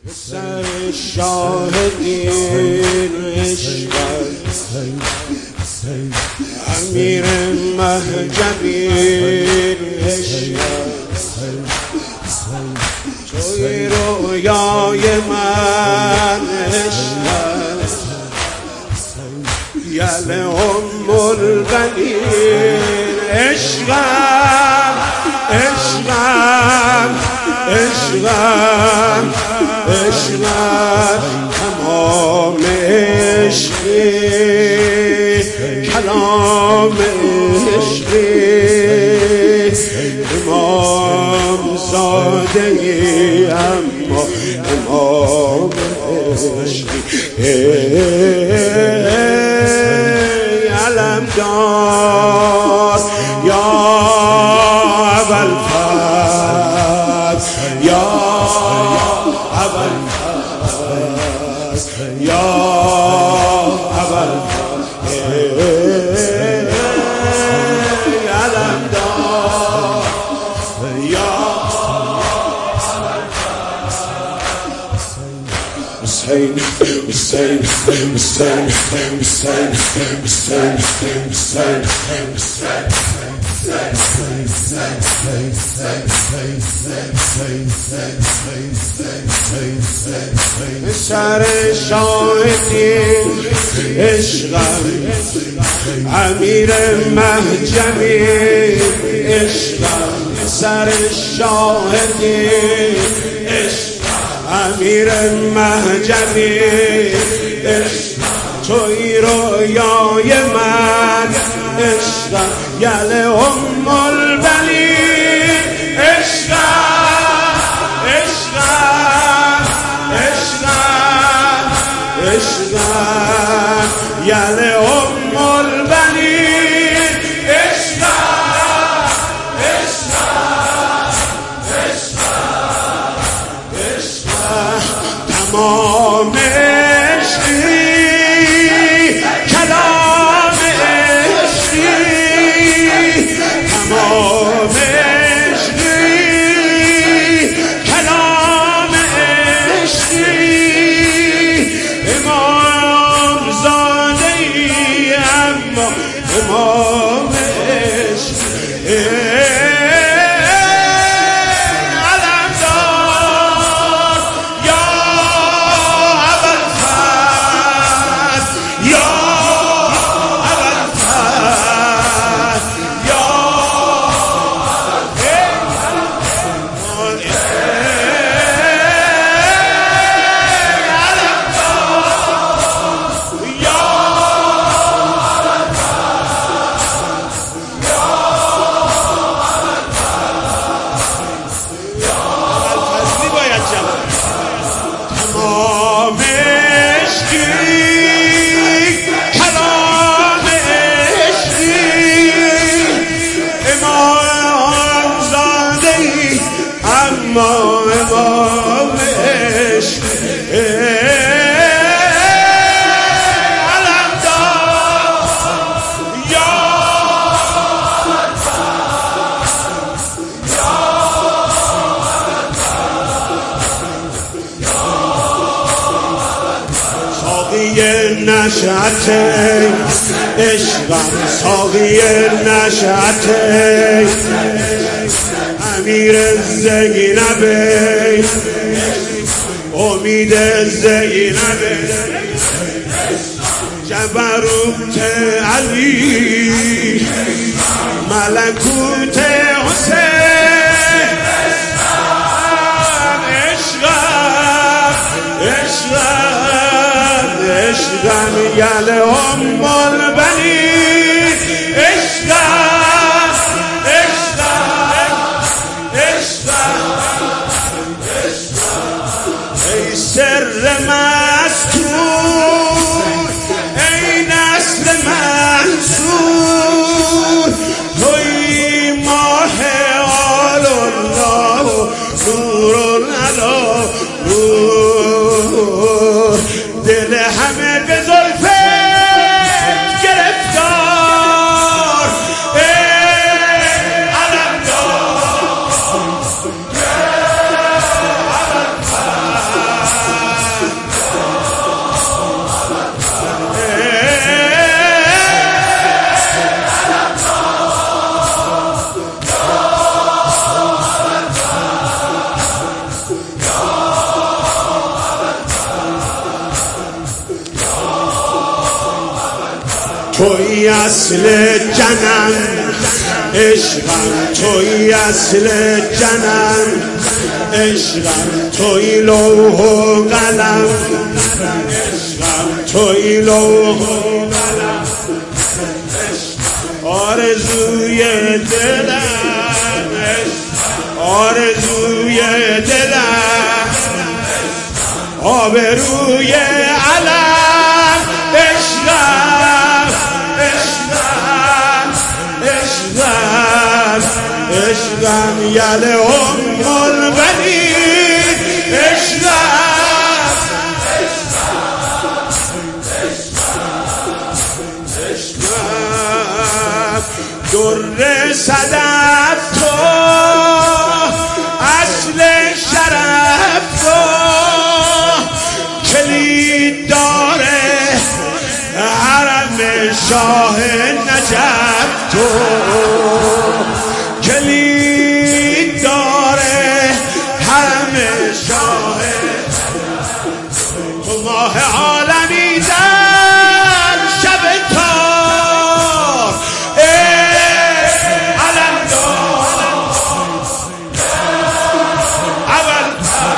سر شاهدین عشقت امیر مهجبین عشقت توی رویای من عشقت یل ام البنین عشقم عشقم عشقم عشقت تمام عشقی کلام عشقی امام زاده ای اما امام عشقی علمدار یا ابوالفضل یا ابوالفضل یا ابوالفضل علمدار یا حسین حسین حسین حسین حسین سر شاهدین عشقم امیر مهجبی عشقم سر شاهدین عشقم امیر مهجبی عشقم توی رویای من عشقم یل ام البنین عشقم عشقم عشقم عشقم یل ام البنین عشقم عشقم عشقم عشقم تمام امام عشق علمدار یا ابوالفضل یا ابوالفضل یا امام عشق علمدار یا ساقی نشأت عشقم ساقی نشأت امیر زینب امید زینب جبروت علی ملکوت حسین عشقم عشقم عشقم یل ام البنین عشقم ای سر مستور ای نسل منصور توی ماه آل الله نور علی نور دل همه به زلفت گرفتار علمدار توی اصل جنم، عشقم توی اصل جنم، عشقم توی لوح و قلم، عشقم توی لوح و قلم، آرزوی دلم، آرزوی دلم، آبروی علم، عشقم عشقم عشقم عشقم یل ام البنین، عشقم عشقم در صدف تو، اصل شرف تو، کلید داره حرم شاه نجف تو، کلید داره حرم شاه، تو ماه عالمی در شب تار، علم دار اول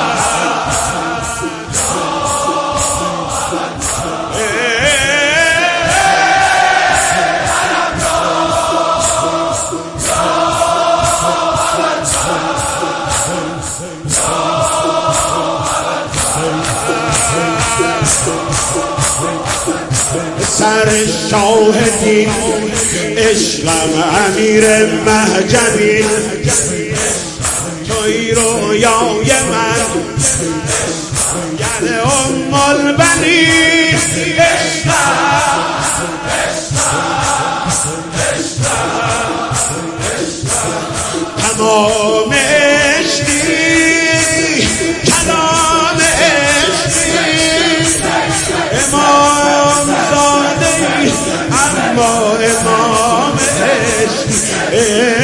سر شاهدین، عشقم امیر محجبین، توی رویای من گل ام البنین، عشقم تمام عشقی، کلام عشقی، امام زاده اما امام عشقی،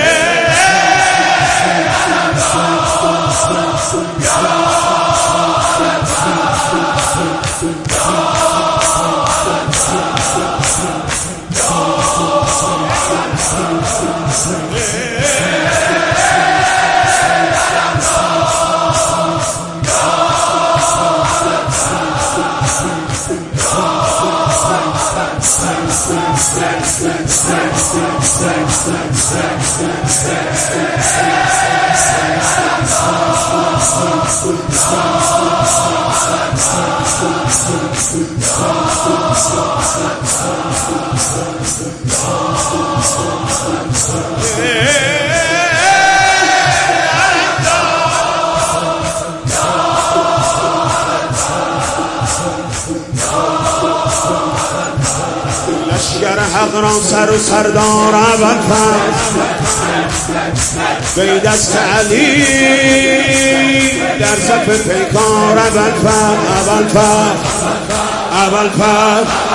لشکر حق را سر و سردار ابوالفضل، وی دست علی در صف پیکار ابوالفضل، ابوالفضل ابوالفضل